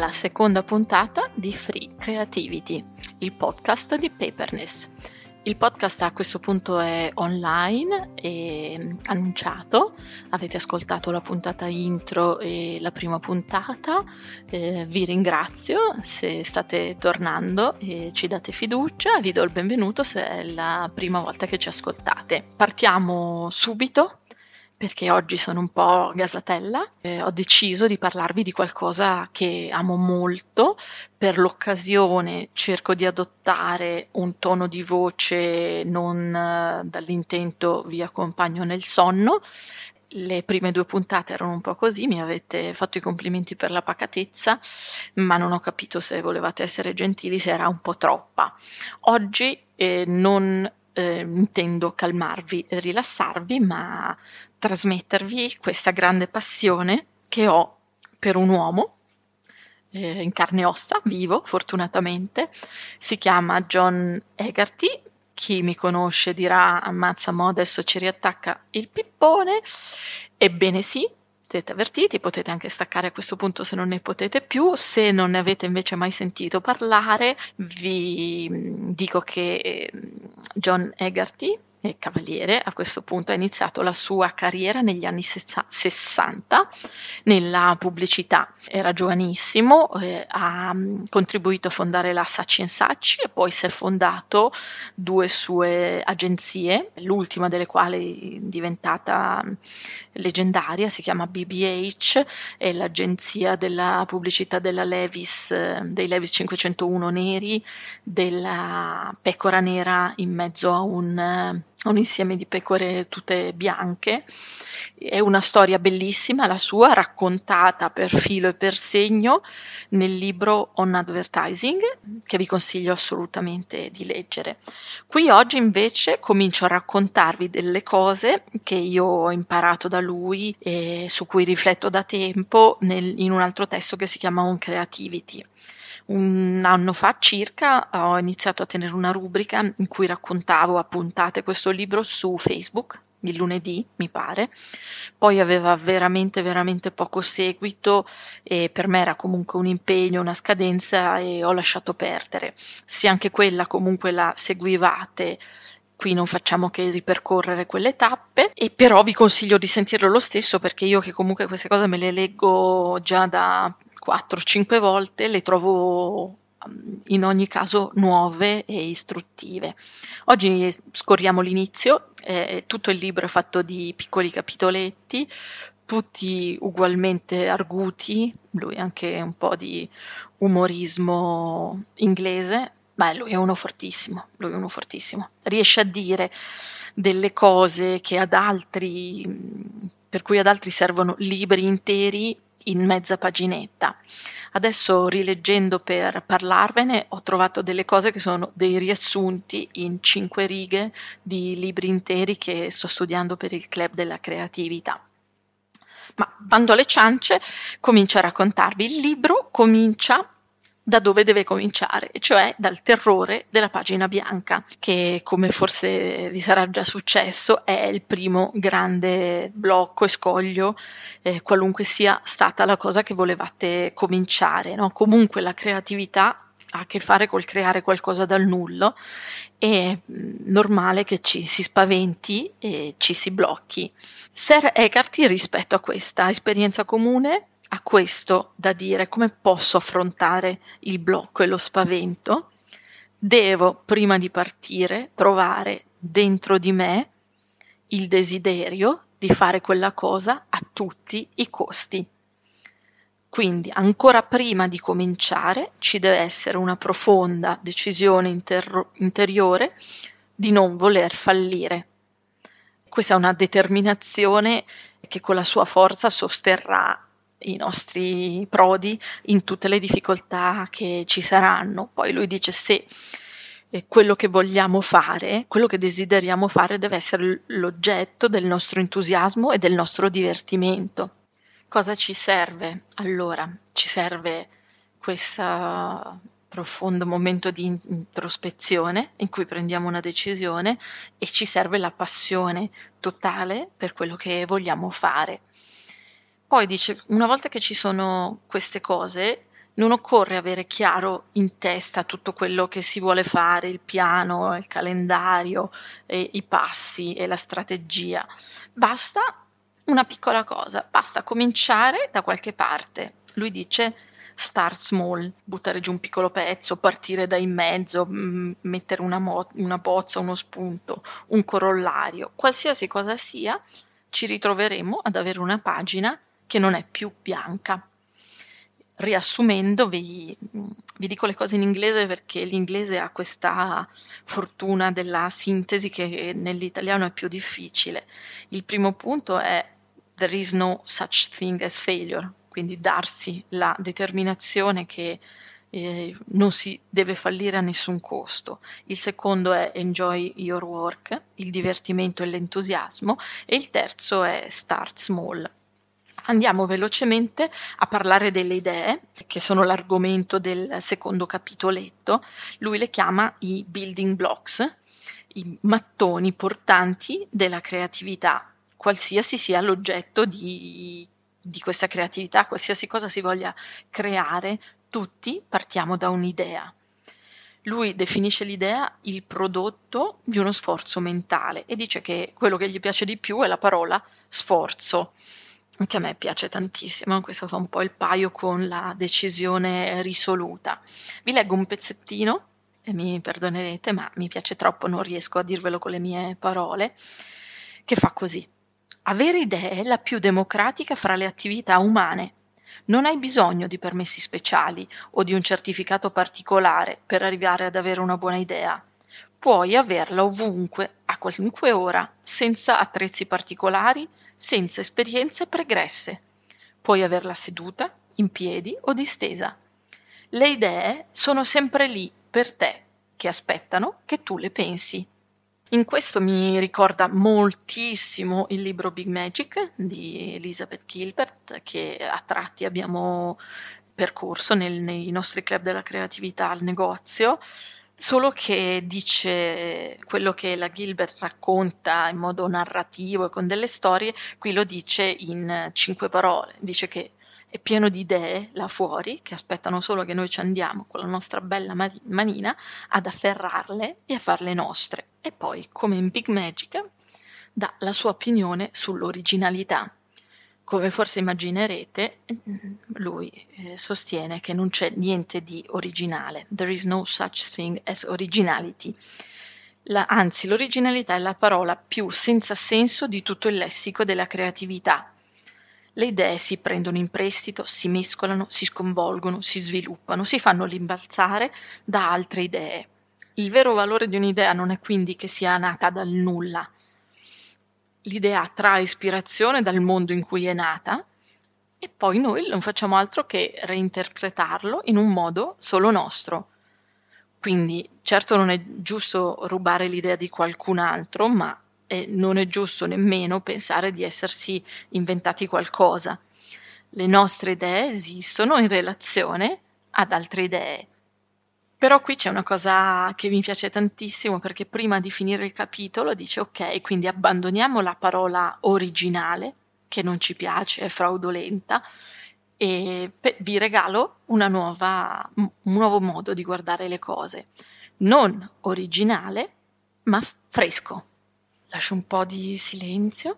alla seconda puntata di Free Creativity, il podcast di Paperness. Il podcast a questo punto è online e annunciato, avete ascoltato la puntata intro e la prima puntata, vi ringrazio se state tornando e ci date fiducia, vi do il benvenuto se è la prima volta che ci ascoltate. Partiamo subito. Perché oggi sono un po' gasatella, ho deciso di parlarvi di qualcosa che amo molto. Per l'occasione cerco di adottare un tono di voce non dall'intento vi accompagno nel sonno. Le prime 2 puntate erano un po' così, mi avete fatto i complimenti per la pacatezza, ma non ho capito se volevate essere gentili, se era un po' troppa. Oggi non intendo calmarvi e rilassarvi, ma trasmettervi questa grande passione che ho per un uomo in carne e ossa, vivo fortunatamente. Si chiama John Hegarty. Chi mi conosce dirà ammazza, mo adesso ci riattacca il pippone. Ebbene sì, siete avvertiti, potete anche staccare a questo punto se non ne potete più. Se non ne avete invece mai sentito parlare, vi dico che John Hegarty, cavaliere, a questo punto ha iniziato la sua carriera negli anni 60 nella pubblicità. Era giovanissimo, ha contribuito a fondare la Saatchi & Saatchi e poi si è fondato 2 sue agenzie, l'ultima delle quali diventata leggendaria, si chiama BBH, è l'agenzia della pubblicità della Levi's, dei Levi's 501 neri, della pecora nera in mezzo a un insieme di pecore tutte bianche. È una storia bellissima la sua, raccontata per filo e per segno nel libro On Advertising, che vi consiglio assolutamente di leggere. Qui oggi invece comincio a raccontarvi delle cose che io ho imparato da lui e su cui rifletto da tempo in un altro testo che si chiama On Creativity. Un anno fa circa ho iniziato a tenere una rubrica in cui raccontavo a puntate questo libro su Facebook, il lunedì mi pare, poi aveva veramente poco seguito e per me era comunque un impegno, una scadenza e ho lasciato perdere. Se anche quella comunque la seguivate, qui non facciamo che ripercorrere quelle tappe, e però vi consiglio di sentirlo lo stesso perché io che comunque queste cose me le leggo già da 4-5 volte, le trovo in ogni caso nuove e istruttive. Oggi scorriamo l'inizio, tutto il libro è fatto di piccoli capitoletti, tutti ugualmente arguti, lui ha anche un po' di umorismo inglese, ma lui è uno fortissimo, riesce a dire delle cose che per cui ad altri servono libri interi in mezza paginetta. Adesso rileggendo per parlarvene ho trovato delle cose che sono dei riassunti in 5 righe di libri interi che sto studiando per il club della creatività. Ma bando alle ciance, comincio a raccontarvi. Il libro comincia da dove deve cominciare, cioè dal terrore della pagina bianca, che come forse vi sarà già successo è il primo grande blocco e scoglio, qualunque sia stata la cosa che volevate cominciare, no? Comunque la creatività ha a che fare col creare qualcosa dal nulla, è normale che ci si spaventi e ci si blocchi. Sir Hegarty, rispetto a questa esperienza comune, ha questo da dire: come posso affrontare il blocco e lo spavento? Devo, prima di partire, trovare dentro di me il desiderio di fare quella cosa a tutti i costi. Quindi, ancora prima di cominciare, ci deve essere una profonda decisione interiore di non voler fallire. Questa è una determinazione che con la sua forza sosterrà i nostri prodi in tutte le difficoltà che ci saranno. Poi lui dice: se quello che vogliamo fare, quello che desideriamo fare deve essere l'oggetto del nostro entusiasmo e del nostro divertimento. Cosa ci serve? Allora, ci serve questo profondo momento di introspezione in cui prendiamo una decisione e ci serve la passione totale per quello che vogliamo fare. Poi dice, una volta che ci sono queste cose, Non occorre avere chiaro in testa tutto quello che si vuole fare, il piano, il calendario, i passi e la strategia. Basta una piccola cosa, basta cominciare da qualche parte. Lui dice start small, buttare giù un piccolo pezzo, partire da in mezzo, mettere una bozza, uno spunto, un corollario, qualsiasi cosa sia, ci ritroveremo ad avere una pagina che non è più bianca. Riassumendo, vi dico le cose in inglese perché l'inglese ha questa fortuna della sintesi che nell'italiano è più difficile. Il primo punto è there is no such thing as failure, quindi darsi la determinazione che non si deve fallire a nessun costo. Il secondo è enjoy your work, il divertimento e l'entusiasmo, e il terzo è start small. Andiamo velocemente a parlare delle idee, che sono l'argomento del secondo capitoletto. Lui le chiama i building blocks, i mattoni portanti della creatività, qualsiasi sia l'oggetto di questa creatività, qualsiasi cosa si voglia creare, tutti partiamo da un'idea. Lui definisce l'idea il prodotto di uno sforzo mentale e dice che quello che gli piace di più è la parola sforzo. Anche a me piace tantissimo, questo fa un po' il paio con la decisione risoluta. Vi leggo un pezzettino e mi perdonerete, ma mi piace troppo, non riesco a dirvelo con le mie parole, che fa così. Avere idee è la più democratica fra le attività umane. Non hai bisogno di permessi speciali o di un certificato particolare per arrivare ad avere una buona idea. Puoi averla ovunque, a qualunque ora, senza attrezzi particolari, senza esperienze pregresse. Puoi averla seduta, in piedi o distesa. Le idee sono sempre lì per te, che aspettano che tu le pensi. In questo mi ricorda moltissimo il libro Big Magic di Elizabeth Gilbert, che a tratti abbiamo percorso nei nostri club della creatività al negozio. Solo che dice quello che la Gilbert racconta in modo narrativo e con delle storie, qui lo dice in 5 parole. Dice che è pieno di idee là fuori che aspettano solo che noi ci andiamo con la nostra bella manina ad afferrarle e a farle nostre. E poi, come in Big Magic, dà la sua opinione sull'originalità. Come forse immaginerete, lui sostiene che non c'è niente di originale. There is no such thing as originality. Anzi, l'originalità è la parola più senza senso di tutto il lessico della creatività. Le idee si prendono in prestito, si mescolano, si sconvolgono, si sviluppano, si fanno rimbalzare da altre idee. Il vero valore di un'idea non è quindi che sia nata dal nulla. L'idea trae ispirazione dal mondo in cui è nata e poi noi non facciamo altro che reinterpretarlo in un modo solo nostro. Quindi certo non è giusto rubare l'idea di qualcun altro, ma non è giusto nemmeno pensare di essersi inventati qualcosa. Le nostre idee esistono in relazione ad altre idee. Però qui c'è una cosa che mi piace tantissimo, perché prima di finire il capitolo dice ok, quindi abbandoniamo la parola originale, che non ci piace, è fraudolenta, e vi regalo un nuovo modo di guardare le cose. Non originale, ma fresco. Lascio un po' di silenzio.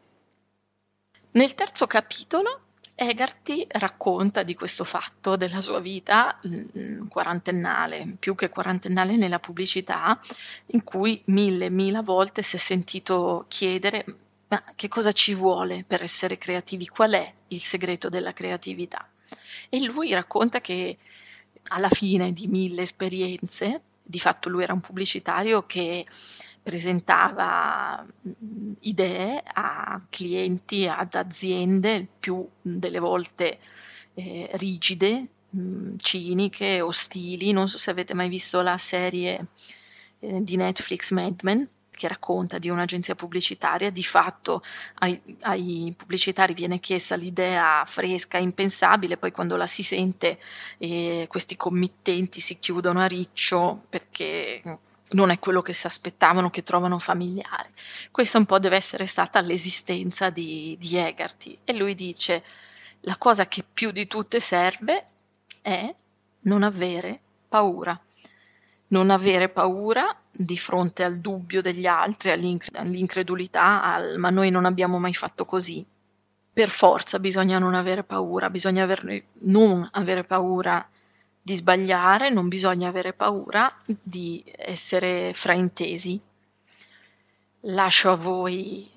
Nel terzo capitolo Egarty racconta di questo fatto della sua vita quarantennale, più che quarantennale nella pubblicità, in cui mille volte si è sentito chiedere ma che cosa ci vuole per essere creativi, qual è il segreto della creatività. E lui racconta che alla fine di 1000 esperienze, di fatto lui era un pubblicitario che presentava idee a clienti, ad aziende più delle volte rigide, ciniche, ostili. Non so se avete mai visto la serie di Netflix Mad Men, che racconta di un'agenzia pubblicitaria. Di fatto ai pubblicitari viene chiesta l'idea fresca, impensabile, poi quando la si sente questi committenti si chiudono a riccio perché non è quello che si aspettavano, che trovano familiare. Questa un po' deve essere stata l'esistenza di Egarty, e lui dice la cosa che più di tutte serve è non avere paura. Non avere paura di fronte al dubbio degli altri, all'incredulità, ma noi non abbiamo mai fatto così. Per forza bisogna non avere paura, non avere paura di sbagliare, non bisogna avere paura di essere fraintesi. Lascio a voi,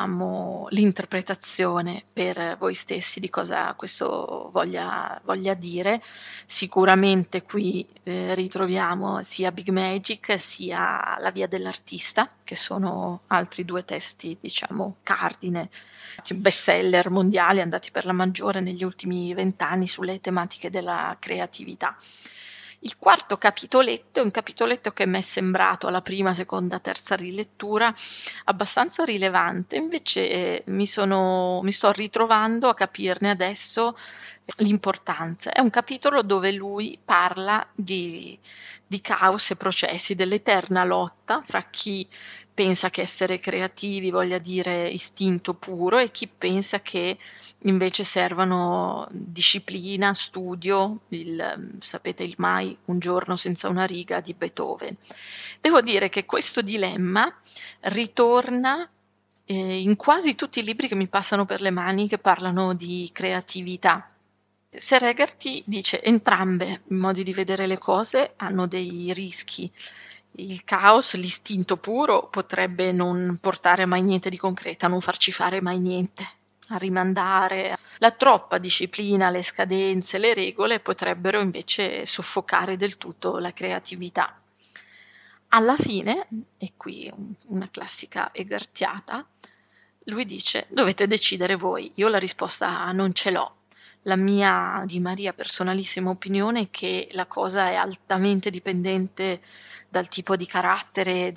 l'interpretazione per voi stessi di cosa questo voglia dire. Sicuramente qui ritroviamo sia Big Magic sia La via dell'artista, che sono altri 2 testi, cardine, bestseller mondiali andati per la maggiore negli ultimi 20 anni sulle tematiche della creatività. Il quarto capitoletto è un capitoletto che mi è sembrato alla prima, seconda, terza rilettura abbastanza rilevante, invece mi sto ritrovando a capirne adesso l'importanza. È un capitolo dove lui parla di caos e processi, dell'eterna lotta fra chi pensa che essere creativi voglia dire istinto puro e chi pensa che invece servano disciplina, studio, sapete il mai un giorno senza una riga di Beethoven. Devo dire che questo dilemma ritorna in quasi tutti i libri che mi passano per le mani che parlano di creatività. Sir Haggerty dice entrambe i modi di vedere le cose hanno dei rischi. Il caos, l'istinto puro, potrebbe non portare mai niente di concreto, a non farci fare mai niente, a rimandare. La troppa disciplina, le scadenze, le regole potrebbero invece soffocare del tutto la creatività. Alla fine, e qui una classica Haggertiata, lui dice dovete decidere voi, io la risposta non ce l'ho. La mia, di Maria, personalissima opinione è che la cosa è altamente dipendente dal tipo di carattere,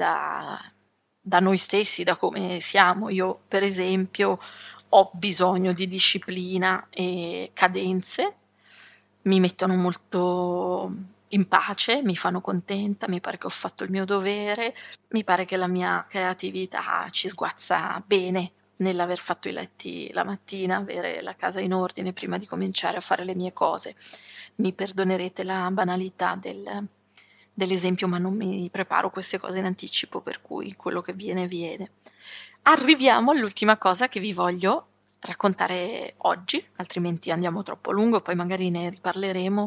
da noi stessi, da come siamo. Io, per esempio, ho bisogno di disciplina e cadenze, mi mettono molto in pace, mi fanno contenta, mi pare che ho fatto il mio dovere, mi pare che la mia creatività ci sguazza bene nell'aver fatto i letti la mattina, avere la casa in ordine prima di cominciare a fare le mie cose. Mi perdonerete la banalità dell'esempio, ma non mi preparo queste cose in anticipo, per cui quello che viene viene. Arriviamo all'ultima cosa che vi voglio raccontare oggi, altrimenti andiamo troppo a lungo, poi magari ne riparleremo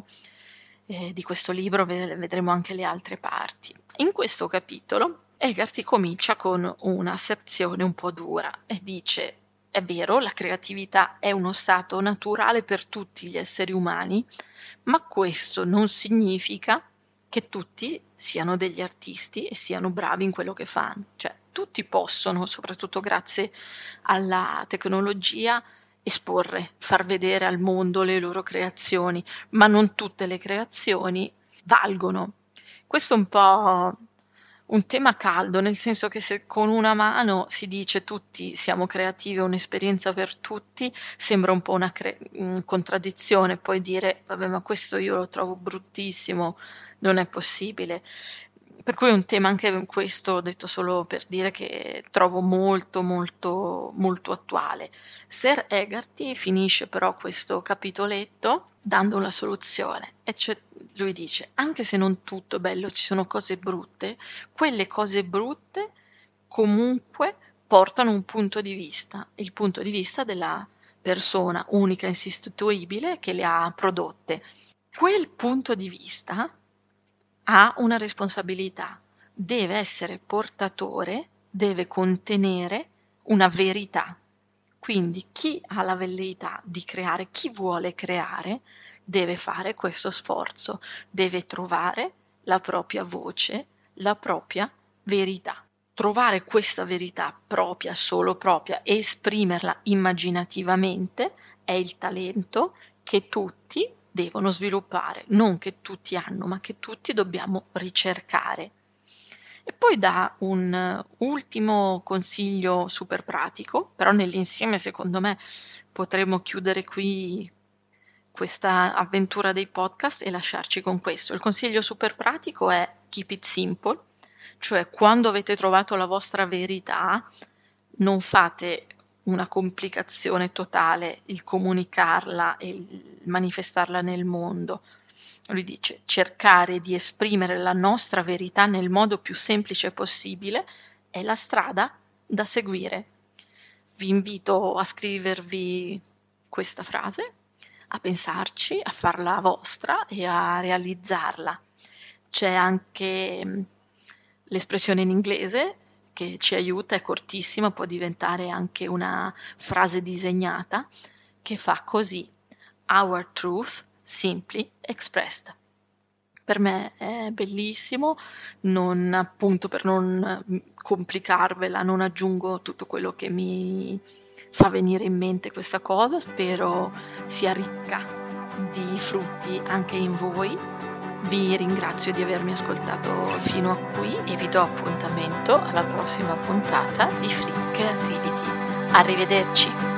di questo libro, vedremo anche le altre parti. In questo capitolo Haggerty comincia con una sezione un po' dura e dice: è vero, la creatività è uno stato naturale per tutti gli esseri umani, ma questo non significa che tutti siano degli artisti e siano bravi in quello che fanno. Cioè, tutti possono, soprattutto grazie alla tecnologia, esporre, far vedere al mondo le loro creazioni, ma non tutte le creazioni valgono. Questo è un po' un tema caldo, nel senso che se con una mano si dice tutti siamo creativi, è un'esperienza per tutti, sembra un po' una contraddizione, poi dire vabbè, ma questo io lo trovo bruttissimo, non è possibile. Per cui è un tema anche questo, detto solo per dire, che trovo molto molto molto attuale. Sir Haggerty finisce però questo capitoletto dando una soluzione, e cioè lui dice: anche se non tutto è bello, ci sono cose brutte, quelle cose brutte comunque portano un punto di vista, il punto di vista della persona unica e insostituibile che le ha prodotte. Quel punto di vista ha una responsabilità, deve essere portatore, deve contenere una verità. Quindi chi ha la velleità di creare, chi vuole creare, deve fare questo sforzo, deve trovare la propria voce, la propria verità. Trovare questa verità propria, solo propria, e esprimerla immaginativamente è il talento che tutti devono sviluppare, non che tutti hanno, ma che tutti dobbiamo ricercare. E poi dà un ultimo consiglio super pratico, però nell'insieme secondo me potremmo chiudere qui questa avventura dei podcast e lasciarci con questo. Il consiglio super pratico è keep it simple, cioè quando avete trovato la vostra verità non fate una complicazione totale il comunicarla e il manifestarla nel mondo. Lui dice: cercare di esprimere la nostra verità nel modo più semplice possibile è la strada da seguire. Vi invito a scrivervi questa frase, a pensarci, a farla vostra e a realizzarla. C'è anche l'espressione in inglese che ci aiuta, è cortissima, può diventare anche una frase disegnata che fa così: Our truth simply expressed. Per me è bellissimo, appunto per non complicarvela, non aggiungo tutto quello che mi fa venire in mente questa cosa, spero sia ricca di frutti anche in voi. Vi ringrazio di avermi ascoltato fino a qui e vi do appuntamento alla prossima puntata di Free Creativity. Arrivederci!